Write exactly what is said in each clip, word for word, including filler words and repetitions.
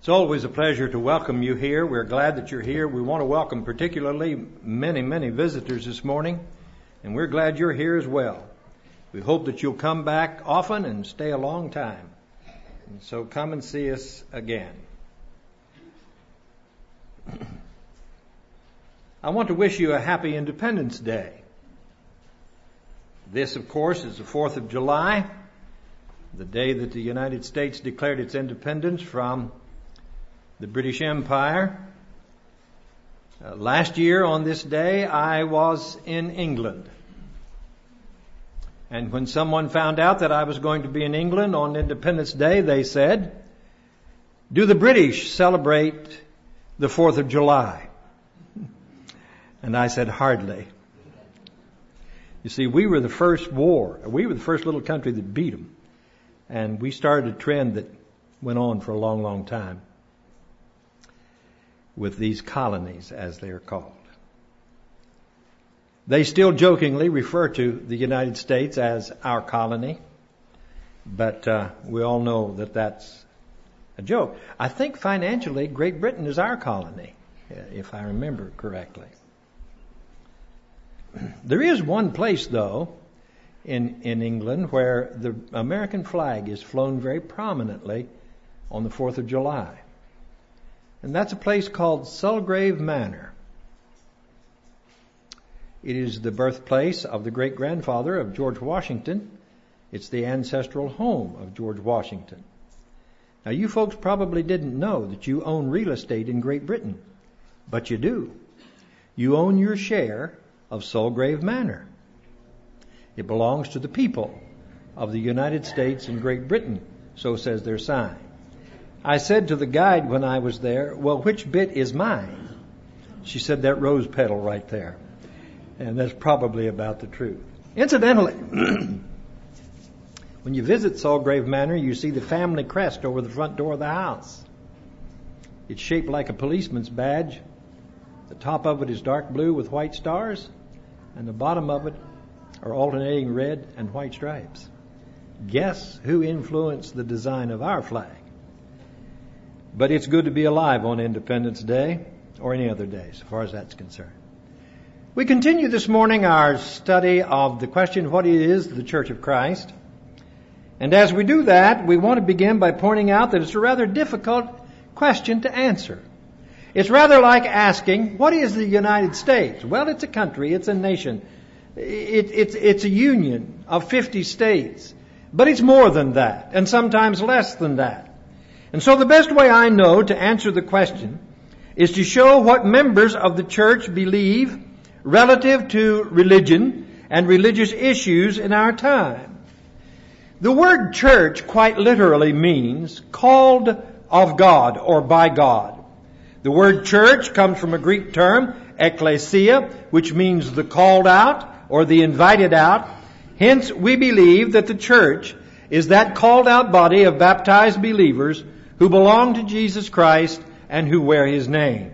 It's always a pleasure to welcome you here. We're glad that you're here. We want to welcome particularly many, many visitors this morning, and we're glad you're here as well. We hope that you'll come back often and stay a long time. And so come and see us again. I want to wish you a happy Independence Day. This, of course, is the fourth of July, the day that the United States declared its independence from the British Empire. Uh, last year on this day, I was in England. And when someone found out that I was going to be in England on Independence Day, they said, "Do the British celebrate the fourth of July?" And I said, "Hardly." You see, we were the first war. We were the first little country that beat them. And we started a trend that went on for a long, long time with these colonies, as they are called. They still jokingly refer to the United States as our colony, but uh, we all know that that's a joke. I think financially, Great Britain is our colony, if I remember correctly. There is one place, though, in, in England where the American flag is flown very prominently on the fourth of July. And that's a place called Sulgrave Manor. It is the birthplace of the great-grandfather of George Washington. It's the ancestral home of George Washington. Now, you folks probably didn't know that you own real estate in Great Britain, but you do. You own your share of Sulgrave Manor. It belongs to the people of the United States and Great Britain, so says their sign. I said to the guide when I was there, "Well, which bit is mine?" She said, "That rose petal right there." And that's probably about the truth. Incidentally, when you visit Sulgrave Manor, you see the family crest over the front door of the house. It's shaped like a policeman's badge. The top of it is dark blue with white stars, and the bottom of it are alternating red and white stripes. Guess who influenced the design of our flag? But it's good to be alive on Independence Day, or any other day, so far as that's concerned. We continue this morning our study of the question, what is the Church of Christ? And as we do that, we want to begin by pointing out that it's a rather difficult question to answer. It's rather like asking, what is the United States? Well, it's a country, it's a nation, it, it's, it's a union of fifty states. But it's more than that, and sometimes less than that. And so the best way I know to answer the question is to show what members of the church believe relative to religion and religious issues in our time. The word church quite literally means called of God or by God. The word church comes from a Greek term, ekklesia, which means the called out or the invited out. Hence, we believe that the church is that called out body of baptized believers who belong to Jesus Christ and who wear His name.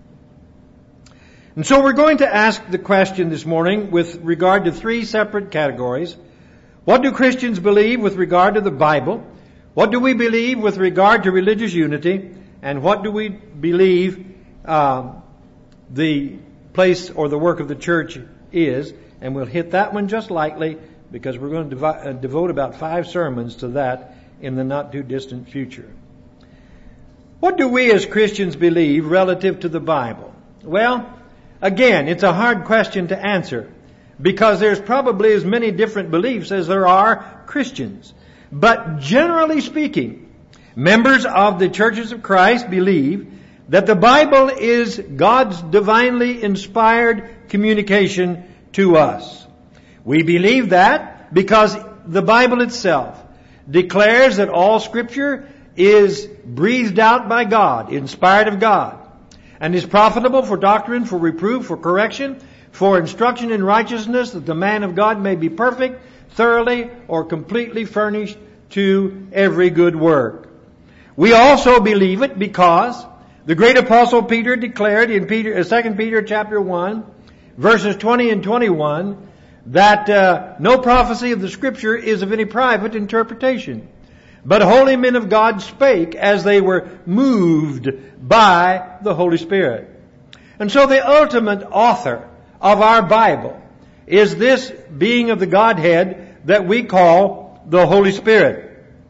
And so we're going to ask the question this morning with regard to three separate categories. What do Christians believe with regard to the Bible? What do we believe with regard to religious unity? And what do we believe uh, the place or the work of the church is? And we'll hit that one just lightly because we're going to devo- uh, devote about five sermons to that in the not too distant future. What do we as Christians believe relative to the Bible? Well, again, it's a hard question to answer because there's probably as many different beliefs as there are Christians. But generally speaking, members of the churches of Christ believe that the Bible is God's divinely inspired communication to us. We believe that because the Bible itself declares that all Scripture is breathed out by God, inspired of God, and is profitable for doctrine, for reproof, for correction, for instruction in righteousness, that the man of God may be perfect, thoroughly or completely furnished to every good work. We also believe it because the great apostle Peter declared in Peter, Second Peter chapter one, verses twenty and twenty-one, that uh, no prophecy of the Scripture is of any private interpretation. But holy men of God spake as they were moved by the Holy Spirit. And so the ultimate author of our Bible is this being of the Godhead that we call the Holy Spirit.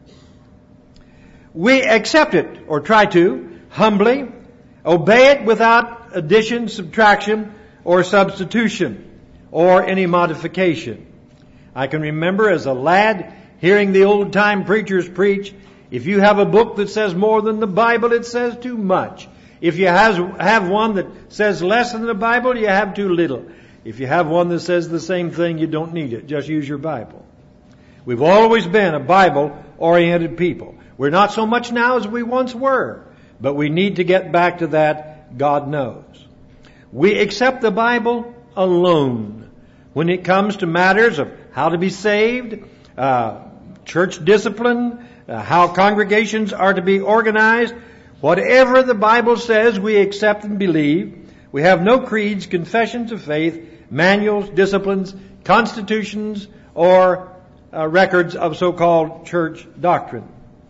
We accept it, or try to, humbly, obey it without addition, subtraction, or substitution, or any modification. I can remember as a lad hearing the old-time preachers preach, if you have a book that says more than the Bible, it says too much. If you has, have one that says less than the Bible, you have too little. If you have one that says the same thing, you don't need it. Just use your Bible. We've always been a Bible-oriented people. We're not so much now as we once were, but we need to get back to that, God knows. We accept the Bible alone when it comes to matters of how to be saved, uh, church discipline, uh, how congregations are to be organized. Whatever the Bible says, we accept and believe. We have no creeds, confessions of faith, manuals, disciplines, constitutions, or uh, records of so-called church doctrine.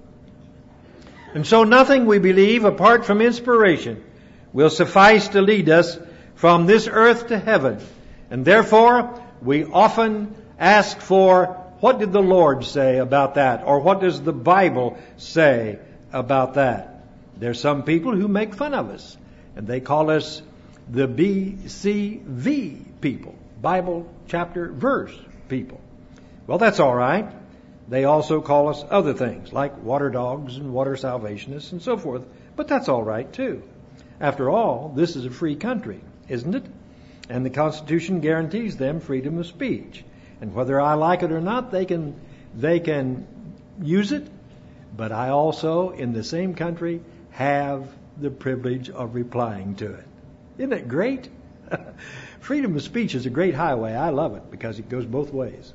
And so nothing we believe apart from inspiration will suffice to lead us from this earth to heaven. And therefore, we often ask for, what did the Lord say about that? Or what does the Bible say about that? There's some people who make fun of us, and they call us the B C V people, Bible chapter verse people. Well, that's all right. They also call us other things, like water dogs and water salvationists and so forth. But that's all right, too. After all, this is a free country, isn't it? And the Constitution guarantees them freedom of speech. And whether I like it or not, they can, they can use it. But I also, in the same country, have the privilege of replying to it. Isn't it great? Freedom of speech is a great highway. I love it because it goes both ways.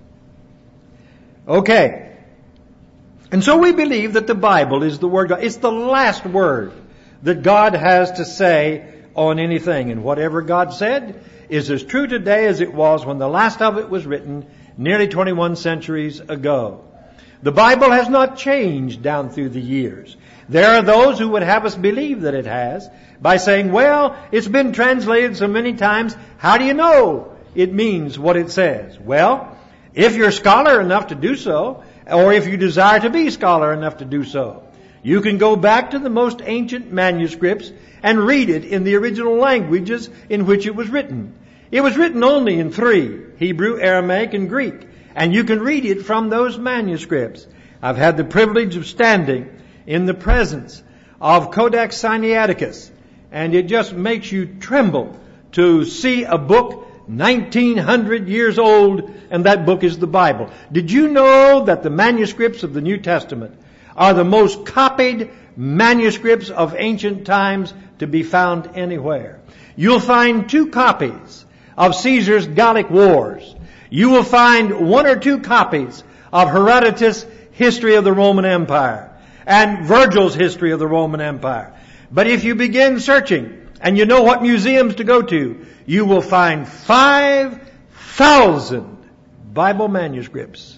Okay. And so we believe that the Bible is the Word of God. It's the last word that God has to say on anything. And whatever God said is as true today as it was when the last of it was written nearly twenty-one centuries ago. The Bible has not changed down through the years. There are those who would have us believe that it has by saying, well, it's been translated so many times. How do you know it means what it says? Well, if you're scholar enough to do so, or if you desire to be scholar enough to do so, you can go back to the most ancient manuscripts and read it in the original languages in which it was written. It was written only in three, Hebrew, Aramaic, and Greek. And you can read it from those manuscripts. I've had the privilege of standing in the presence of Codex Sinaiticus, and it just makes you tremble to see a book nineteen hundred years old, and that book is the Bible. Did you know that the manuscripts of the New Testament are the most copied manuscripts of ancient times to be found anywhere? You'll find two copies of Caesar's Gallic Wars. You will find one or two copies of Herodotus' History of the Roman Empire and Virgil's History of the Roman Empire. But if you begin searching and you know what museums to go to, you will find five thousand Bible manuscripts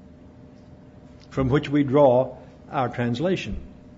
from which we draw our translation.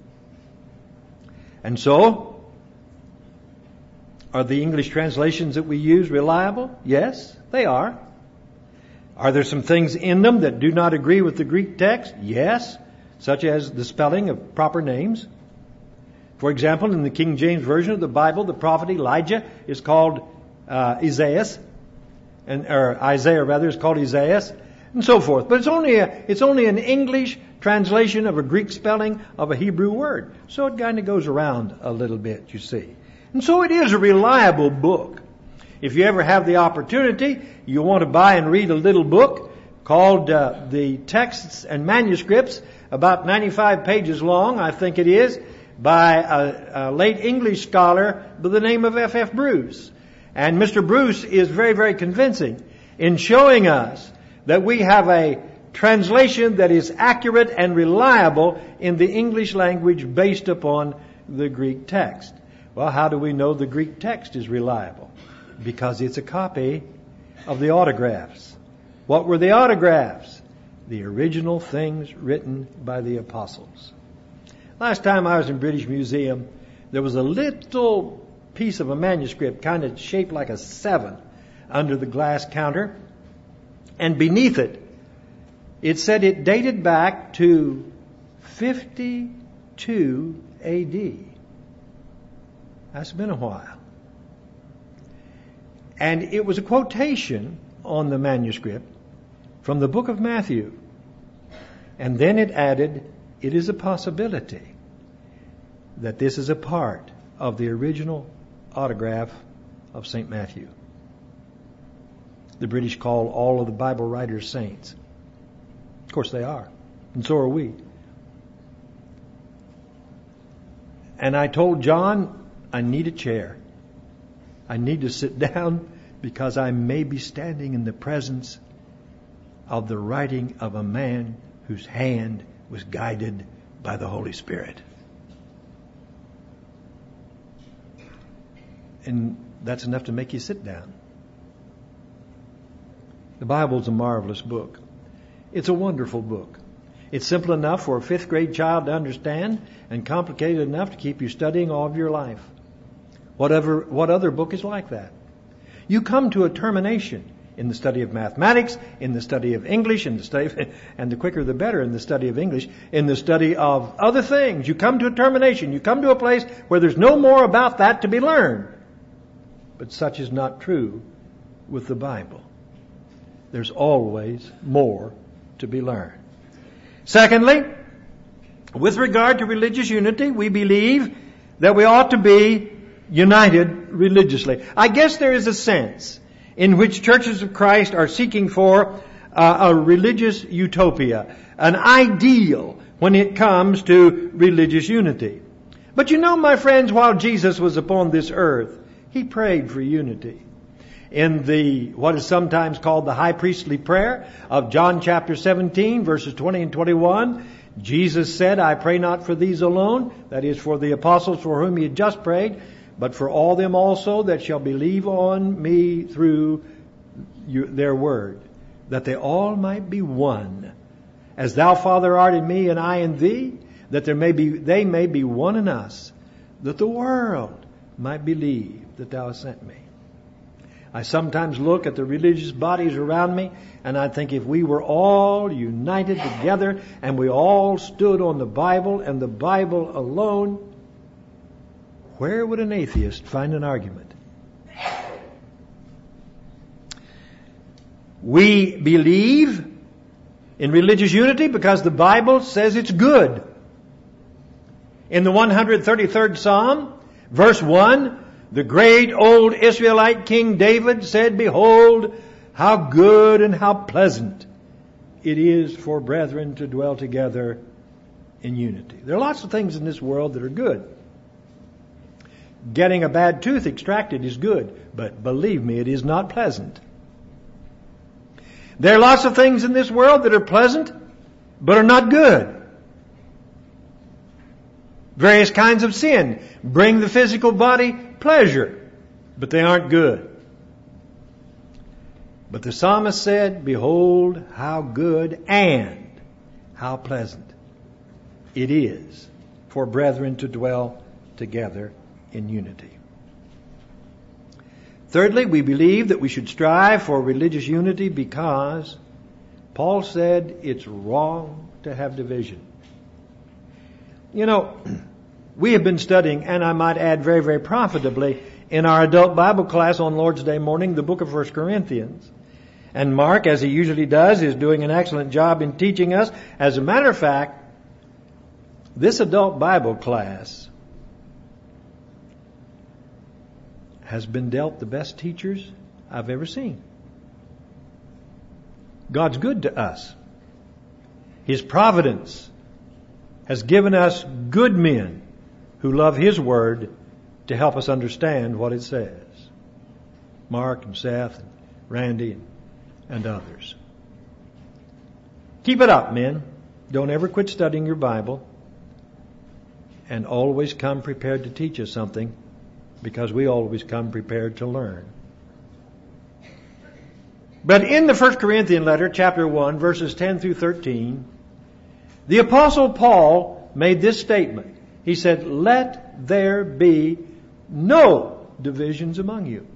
And so, are the English translations that we use reliable? Yes, they are. Are there some things in them that do not agree with the Greek text? Yes, such as the spelling of proper names. For example, in the King James Version of the Bible, the prophet Elijah is called uh, Isaiah, and or Isaiah rather is called Isaiah, and so forth. But it's only a, it's only an English translation of a Greek spelling of a Hebrew word, so it kind of goes around a little bit, you see. And so it is a reliable book. If you ever have the opportunity, you want to buy and read a little book called uh, The Texts and Manuscripts, about ninety-five pages long, I think it is, by a, a late English scholar by the name of F F Bruce. And Mister Bruce is very, very convincing in showing us that we have a translation that is accurate and reliable in the English language based upon the Greek text. Well, how do we know the Greek text is reliable? Because it's a copy of the autographs. What were the autographs? the original things written by the apostles. Last time I was in British Museum, there was a little piece of a manuscript kind of shaped like a seven under the glass counter. And beneath it, it said it dated back to fifty-two A D. That's been a while. And it was a quotation on the manuscript from the book of Matthew. And then it added, it is a possibility that this is a part of the original autograph of Saint Matthew. The British call all of the Bible writers saints. Of course they are. And so are we. And I told John, I need a chair. I need to sit down because I may be standing in the presence of the writing of a man whose hand was guided by the Holy Spirit. And that's enough to make you sit down. The Bible's a marvelous book. It's a wonderful book. It's simple enough for a fifth grade child to understand and complicated enough to keep you studying all of your life. Whatever, what other book is like that? You come to a termination in the study of mathematics, in the study of English, in the study of, and the quicker the better in the study of English, in the study of other things. You come to a termination. You come to a place where there's no more about that to be learned. But such is not true with the Bible. There's always more to be learned. Secondly, with regard to religious unity, we believe that we ought to be united religiously. I guess there is a sense in which churches of Christ are seeking for uh, a religious utopia, an ideal when it comes to religious unity. But you know, my friends, while Jesus was upon this earth, He prayed for unity. In the, what is sometimes called the high priestly prayer of John chapter seventeen, verses twenty and twenty-one, Jesus said, I pray not for these alone, that is for the apostles for whom He had just prayed, but for all them also that shall believe on me through your, their word, that they all might be one. As thou, Father, art in me and I in thee, that there may be, they may be one in us, that the world might believe that thou hast sent me. I sometimes look at the religious bodies around me and I think if we were all united together and we all stood on the Bible and the Bible alone, where would an atheist find an argument? We believe in religious unity because the Bible says it's good. In the one hundred thirty-third Psalm, verse one, the great old Israelite King David said, behold, how good and how pleasant it is for brethren to dwell together in unity. There are lots of things in this world that are good. Getting a bad tooth extracted is good, but believe me, it is not pleasant. There are lots of things in this world that are pleasant, but are not good. Various kinds of sin bring the physical body pleasure, but they aren't good. But the psalmist said, behold, how good and how pleasant it is for brethren to dwell together in unity. Thirdly, we believe that we should strive for religious unity because Paul said it's wrong to have division. You know, we have been studying, and I might add very, very profitably, in our adult Bible class on Lord's Day morning, the book of First Corinthians. And Mark, as he usually does, is doing an excellent job in teaching us. As a matter of fact, this adult Bible class has been dealt the best teachers I've ever seen. God's good to us. His providence has given us good men who love His Word to help us understand what it says. Mark and Seth and Randy and, and others. Keep it up, men. Don't ever quit studying your Bible. And always come prepared to teach us something, because we always come prepared to learn. But in the First Corinthians letter, chapter one, verses ten through thirteen, the Apostle Paul made this statement. He said, let there be no divisions among you.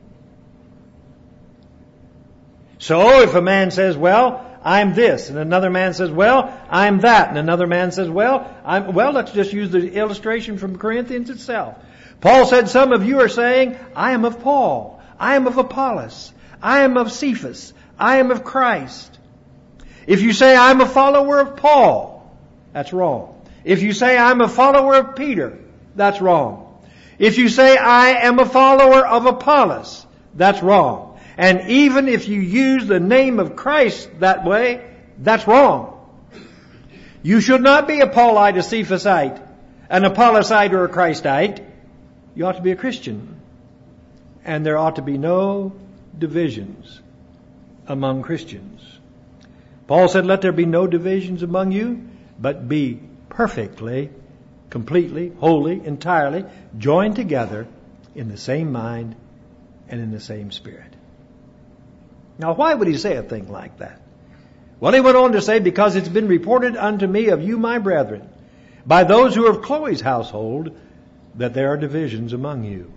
So if a man says, well, I'm this, and another man says, well, I'm that, and another man says, well, I'm, well, let's just use the illustration from Corinthians itself. Paul said, some of you are saying, I am of Paul, I am of Apollos, I am of Cephas, I am of Christ. If you say, I'm a follower of Paul, that's wrong. If you say, I'm a follower of Peter, that's wrong. If you say, I am a follower of Apollos, that's wrong. And even if you use the name of Christ that way, that's wrong. You should not be a Paulite, a Cephasite, an Apollosite, or a Christite. You ought to be a Christian. And there ought to be no divisions among Christians. Paul said, let there be no divisions among you, but be perfectly, completely, wholly, entirely joined together in the same mind and in the same spirit. Now, why would he say a thing like that? Well, he went on to say, because it's been reported unto me of you, my brethren, by those who are of Chloe's household, that there are divisions among you.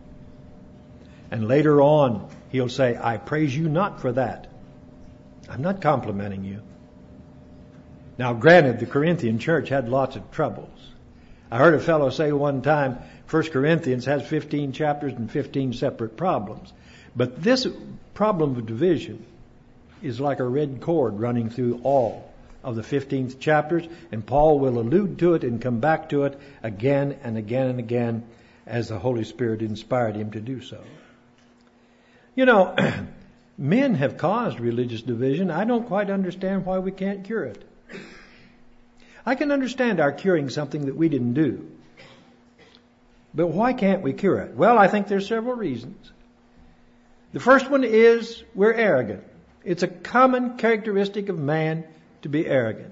And later on, he'll say, I praise you not for that. I'm not complimenting you. Now, granted, the Corinthian church had lots of troubles. I heard a fellow say one time, First Corinthians has fifteen chapters and fifteen separate problems. But this problem of division is like a red cord running through all of the fifteenth chapters, and Paul will allude to it and come back to it again and again and again as the Holy Spirit inspired him to do so. You know, men have caused religious division. I don't quite understand why we can't cure it. I can understand our curing something that we didn't do. But why can't we cure it? Well, I think there's several reasons. The first one is we're arrogant. It's a common characteristic of man to be arrogant.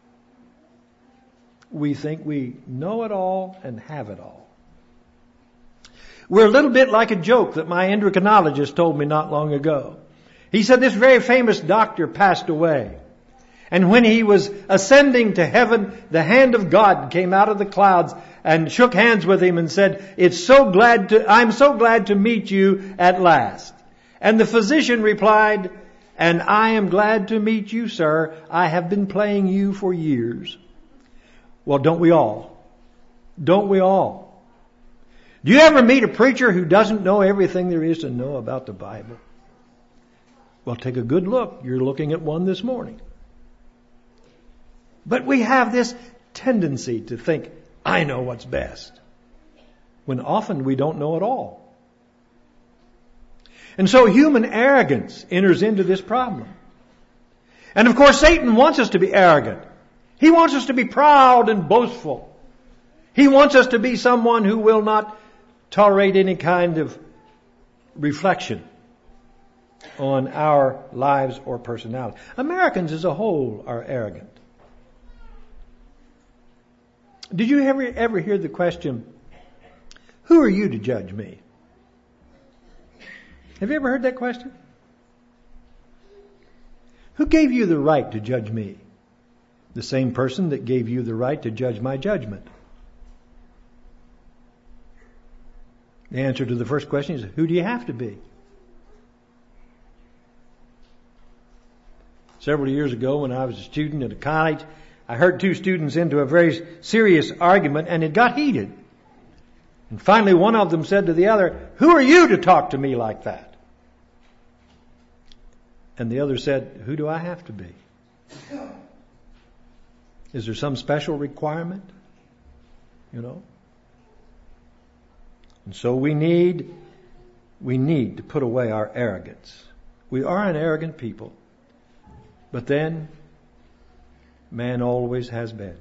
We think we know it all and have it all. We're a little bit like a joke that my endocrinologist told me not long ago. He said this very famous doctor passed away. And when he was ascending to heaven, the hand of God came out of the clouds and shook hands with him and said, "It's so glad to, I'm so glad to meet you at last." And the physician replied, "And I am glad to meet you, sir. I have been playing you for years." Well, don't we all? Don't we all? Do you ever meet a preacher who doesn't know everything there is to know about the Bible? Well, take a good look. You're looking at one this morning. But we have this tendency to think, I know what's best, when often we don't know it all. And so human arrogance enters into this problem. And of course, Satan wants us to be arrogant. He wants us to be proud and boastful. He wants us to be someone who will not tolerate any kind of reflection on our lives or personality. Americans as a whole are arrogant. Did you ever, ever hear the question, who are you to judge me? Have you ever heard that question? Who gave you the right to judge me? The same person that gave you the right to judge my judgment. The answer to the first question is, who do you have to be? Several years ago when I was a student at a college, I heard two students into a very serious argument, and it got heated. And finally one of them said to the other, "Who are you to talk to me like that?" And the other said, "Who do I have to be? Is there some special requirement? You know?" And so we need, we need to put away our arrogance. We are an arrogant people. But then, man always has been.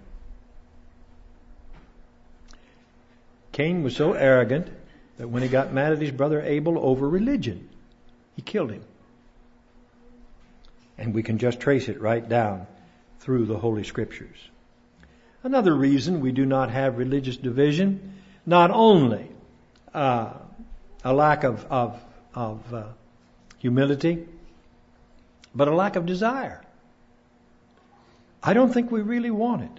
Cain was so arrogant that when he got mad at his brother Abel over religion, he killed him. And we can just trace it right down through the Holy Scriptures. Another reason we do not have religious division, not only uh, a lack of, of, of uh, humility, but a lack of desire. I don't think we really want it.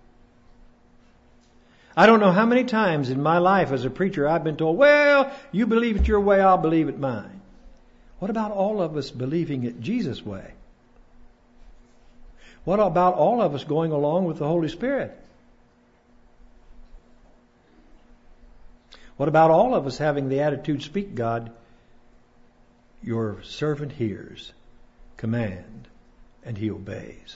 I don't know how many times in my life as a preacher I've been told, well, you believe it your way, I'll believe it mine. What about all of us believing it Jesus' way? What about all of us going along with the Holy Spirit? What about all of us having the attitude, speak God, your servant hears, command, and he obeys?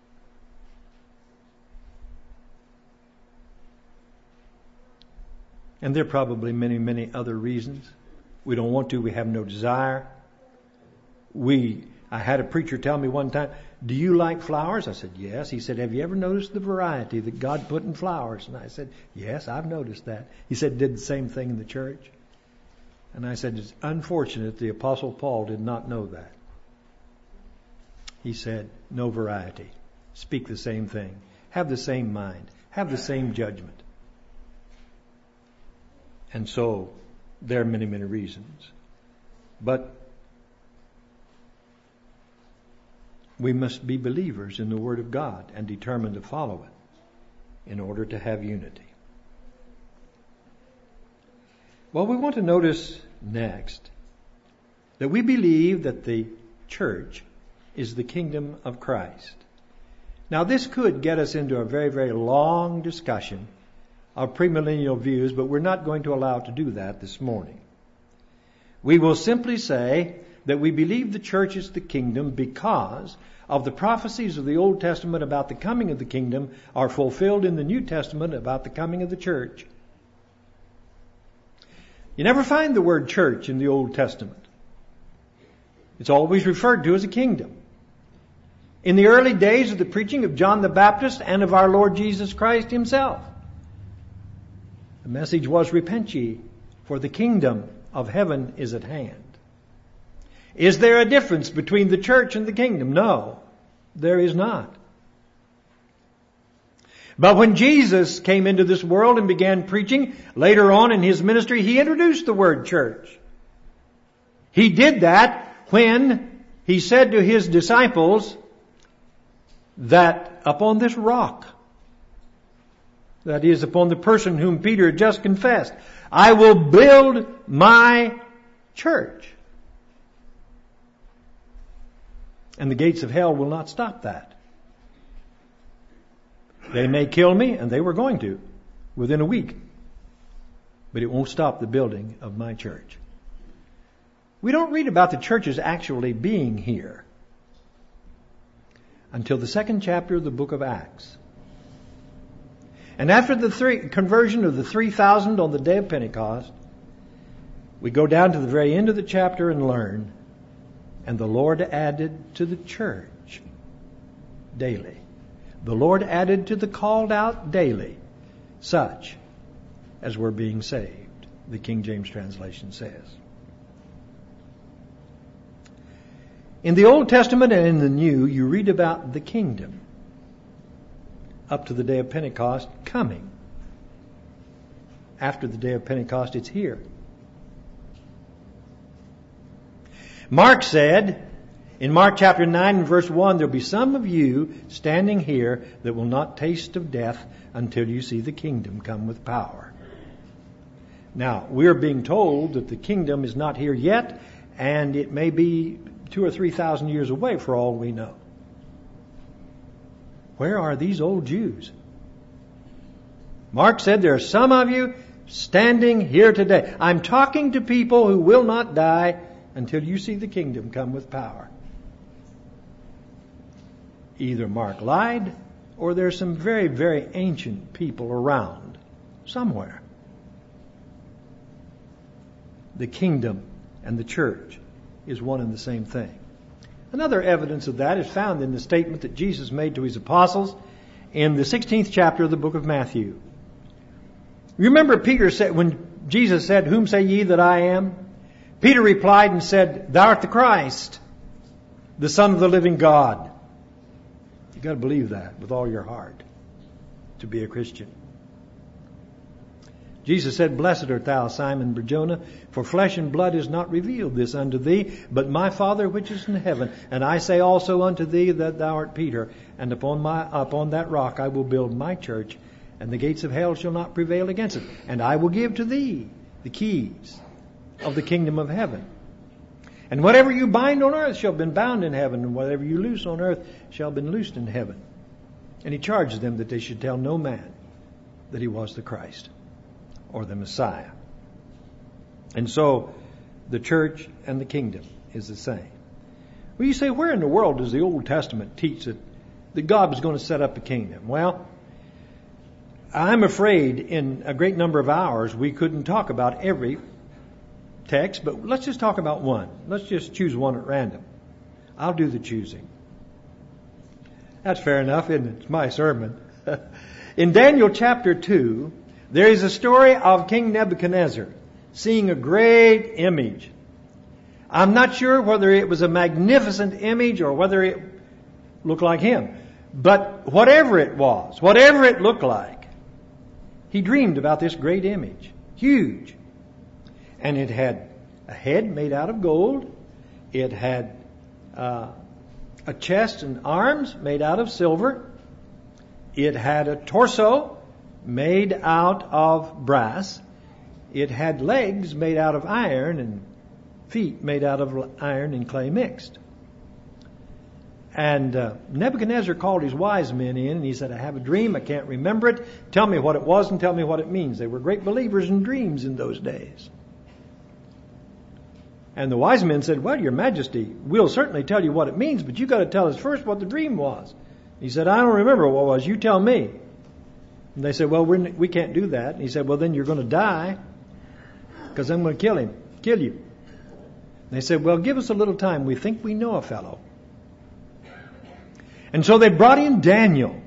And there are probably many, many other reasons. We don't want to. We have no desire. We, I had a preacher tell me one time, do you like flowers? I said, yes. He said, have you ever noticed the variety that God put in flowers? And I said, yes, I've noticed that. He said, did the same thing in the church? And I said, it's unfortunate the Apostle Paul did not know that. He said, no variety. Speak the same thing. Have the same mind. Have the same judgment. And so, there are many, many reasons. But we must be believers in the Word of God and determined to follow it in order to have unity. Well, we want to notice next that we believe that the church is the kingdom of Christ. Now, this could get us into a very, very long discussion of premillennial views, but we're not going to allow to do that this morning. We will simply say that we believe the church is the kingdom because of the prophecies of the Old Testament about the coming of the kingdom are fulfilled in the New Testament about the coming of the church. You never find the word church in the Old Testament. It's always referred to as a kingdom. In the early days of the preaching of John the Baptist and of our Lord Jesus Christ himself, the message was, repent ye, for the kingdom of heaven is at hand. Is there a difference between the church and the kingdom? No, there is not. But when Jesus came into this world and began preaching, later on in his ministry, he introduced the word church. He did that when he said to his disciples that upon this rock, that is, upon the person whom Peter had just confessed, I will build my church. And the gates of hell will not stop that. They may kill me, and they were going to, within a week. But it won't stop the building of my church. We don't read about the churches actually being here until the second chapter of the book of Acts. And after the three, conversion of the three thousand on the day of Pentecost, we go down to the very end of the chapter and learn, and the Lord added to the church daily. The Lord added to the called out daily such as were being saved, the King James translation says. In the Old Testament and in the New, you read about the kingdom up to the day of Pentecost coming. After the day of Pentecost, it's here. Mark said, in Mark chapter nine and verse one, there'll be some of you standing here that will not taste of death until you see the kingdom come with power. Now, we're being told that the kingdom is not here yet, and it may be two or three thousand years away for all we know. Where are these old Jews? Mark said there are some of you standing here today. I'm talking to people who will not die until you see the kingdom come with power. Either Mark lied, or there's some very, very ancient people around somewhere. The kingdom and the church is one and the same thing. Another evidence of that is found in the statement that Jesus made to his apostles in the sixteenth chapter of the book of Matthew. Remember Peter said, when Jesus said, whom say ye that I am? Peter replied and said, thou art the Christ, the Son of the living God. You've got to believe that with all your heart to be a Christian. Jesus said, Blessed art thou, Simon Barjona, for flesh and blood has not revealed this unto thee, but my Father which is in heaven. And I say also unto thee that thou art Peter, and upon my upon that rock I will build my church, and the gates of hell shall not prevail against it. And I will give to thee the keys of the kingdom of heaven. And whatever you bind on earth shall be bound in heaven, and whatever you loose on earth shall be loosed in heaven. And he charged them that they should tell no man that he was the Christ or the Messiah. And so the church and the kingdom is the same. Well, you say, where in the world does the Old Testament teach that, that God was going to set up a kingdom? Well, I'm afraid in a great number of hours we couldn't talk about every text, but let's just talk about one. Let's just choose one at random. I'll do the choosing. That's fair enough, isn't it? It's my sermon. In Daniel chapter two, there is a story of King Nebuchadnezzar seeing a great image. I'm not sure whether it was a magnificent image or whether it looked like him. But whatever it was, whatever it looked like, he dreamed about this great image. Huge. And it had a head made out of gold. It had uh, a chest and arms made out of silver. It had a torso made out of brass. It had legs made out of iron and feet made out of iron and clay mixed. And uh, Nebuchadnezzar called his wise men in and he said, I have a dream, I can't remember it. Tell me what it was and tell me what it means. They were great believers in dreams in those days. And the wise men said, well, Your Majesty, we'll certainly tell you what it means, but you got to tell us first what the dream was. He said, I don't remember what it was. You tell me. And they said, well, we're, we can't do that. And he said, well, then you're going to die because I'm going to kill him, kill you. And they said, well, give us a little time. We think we know a fellow. And so they brought in Daniel.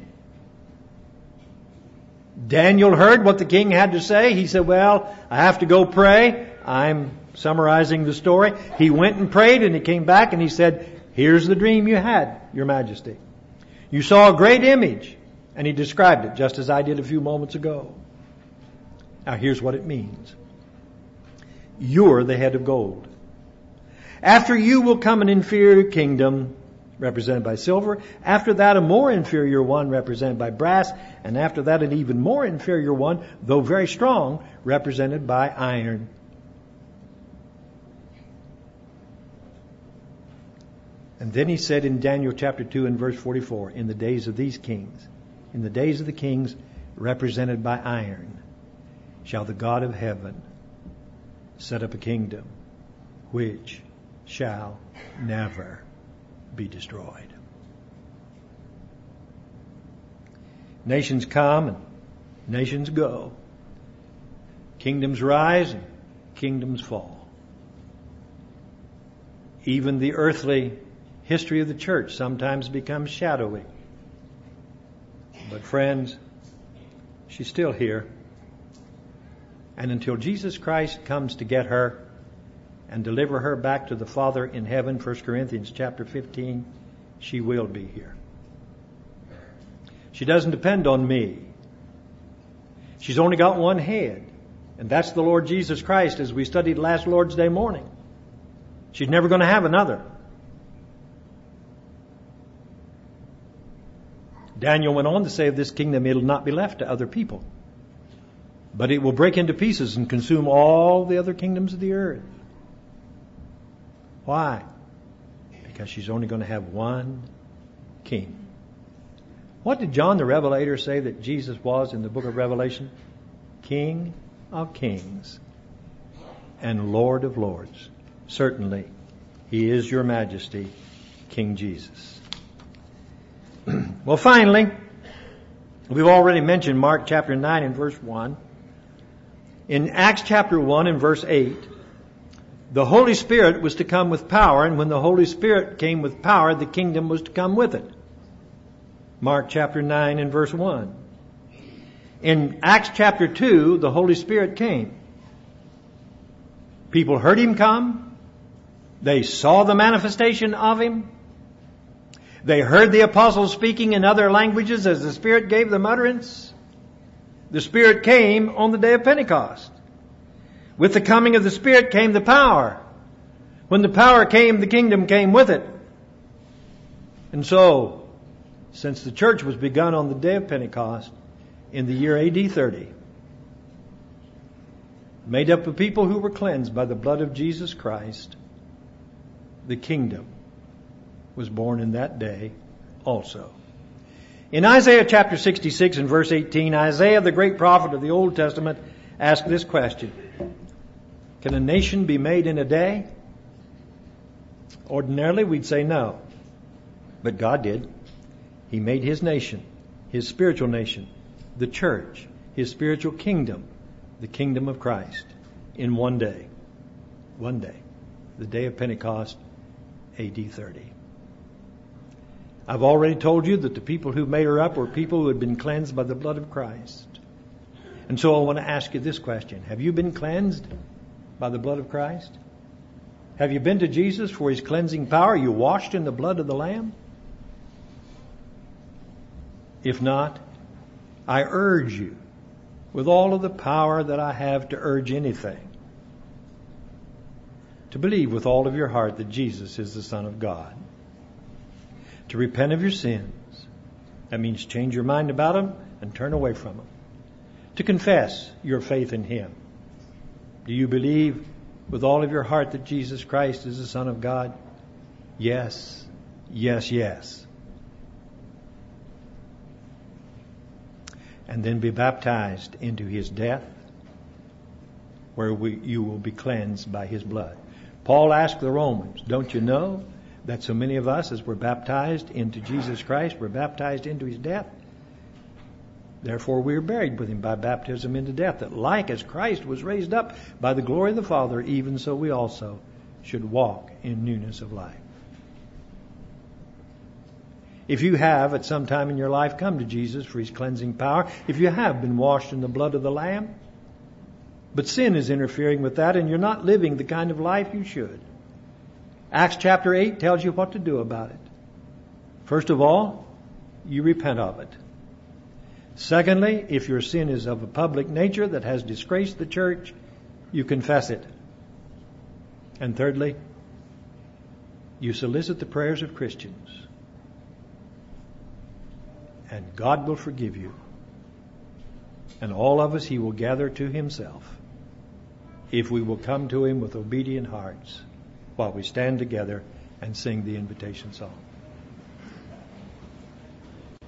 Daniel heard what the king had to say. He said, well, I have to go pray. I'm summarizing the story. He went and prayed and he came back and he said, here's the dream you had, Your Majesty. You saw a great image. And he described it just as I did a few moments ago. Now here's what it means. You're the head of gold. After you will come an inferior kingdom, represented by silver. After that, a more inferior one, represented by brass. And after that, an even more inferior one, though very strong, represented by iron. And then he said in Daniel chapter two and verse forty-four, in the days of these kings, in the days of the kings represented by iron, shall the God of heaven set up a kingdom which shall never be destroyed. Nations come and nations go. Kingdoms rise and kingdoms fall. Even the earthly history of the church sometimes becomes shadowy. But friends, she's still here. And until Jesus Christ comes to get her and deliver her back to the Father in heaven, First Corinthians chapter fifteen, she will be here. She doesn't depend on me. She's only got one head, and that's the Lord Jesus Christ, as we studied last Lord's Day morning. She's never going to have another. Daniel went on to say of this kingdom, it'll not be left to other people, but it will break into pieces and consume all the other kingdoms of the earth. Why? Because she's only going to have one king. What did John the Revelator say that Jesus was in the book of Revelation? King of kings and Lord of lords. Certainly, He is Your Majesty, King Jesus. Well, finally, we've already mentioned Mark chapter nine and verse one. In Acts chapter one and verse eight, the Holy Spirit was to come with power, and when the Holy Spirit came with power, the kingdom was to come with it. Mark chapter nine and verse one. In Acts chapter two, the Holy Spirit came. People heard Him come. They saw the manifestation of Him. They heard the apostles speaking in other languages as the Spirit gave them utterance. The Spirit came on the day of Pentecost. With the coming of the Spirit came the power. When the power came, the kingdom came with it. And so, since the church was begun on the day of Pentecost in the year A D thirty, made up of people who were cleansed by the blood of Jesus Christ, the kingdom was born in that day also. In Isaiah chapter sixty-six and verse eighteen, Isaiah, the great prophet of the Old Testament, asked this question: can a nation be made in a day? Ordinarily, we'd say no. But God did. He made His nation, His spiritual nation, the church, His spiritual kingdom, the kingdom of Christ, in one day. One day. The day of Pentecost, A D thirty. I've already told you that the people who made her up were people who had been cleansed by the blood of Christ. And so I want to ask you this question. Have you been cleansed by the blood of Christ? Have you been to Jesus for His cleansing power? Are you washed in the blood of the Lamb? If not, I urge you, with all of the power that I have to urge anything, to believe with all of your heart that Jesus is the Son of God. To repent of your sins. That means change your mind about them and turn away from them. To confess your faith in Him. Do you believe with all of your heart that Jesus Christ is the Son of God? Yes, yes, yes. And then be baptized into His death, where we, you will be cleansed by His blood. Paul asked the Romans, don't you know that so many of us, as we're baptized into Jesus Christ, we're baptized into His death? Therefore we are buried with Him by baptism into death, that like as Christ was raised up by the glory of the Father, even so we also should walk in newness of life. If you have at some time in your life come to Jesus for His cleansing power, if you have been washed in the blood of the Lamb, but sin is interfering with that and you're not living the kind of life you should, Acts chapter eight tells you what to do about it. First of all, you repent of it. Secondly, if your sin is of a public nature that has disgraced the church, you confess it. And thirdly, you solicit the prayers of Christians. And God will forgive you. And all of us He will gather to Himself if we will come to Him with obedient hearts while we stand together and sing the invitation song.